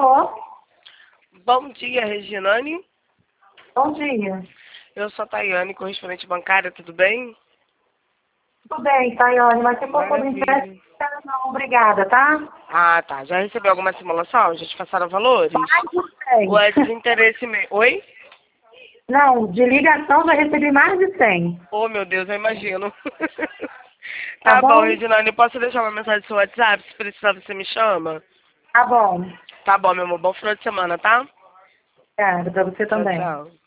Alô? Bom dia, Reginane. Bom dia. Eu sou a Tayane, correspondente bancária, tudo bem? Tudo bem, Tayane, mas se for sobre Maravilha. empréstimo, não, obrigada, tá? Ah, tá. Já recebeu alguma simulação? Já te passaram valores? Mais de 100. Ou é desinteresse mesmo? Oi? Não, de ligação já recebi mais de 100. Oh, meu Deus, eu imagino. Tá Tá bom, bom? Reginane. Posso deixar uma mensagem no seu WhatsApp? Se precisar, você me chama? Tá bom. Tá bom, meu amor. Bom final de semana, tá? Obrigada, pra você Tchau, também. tchau.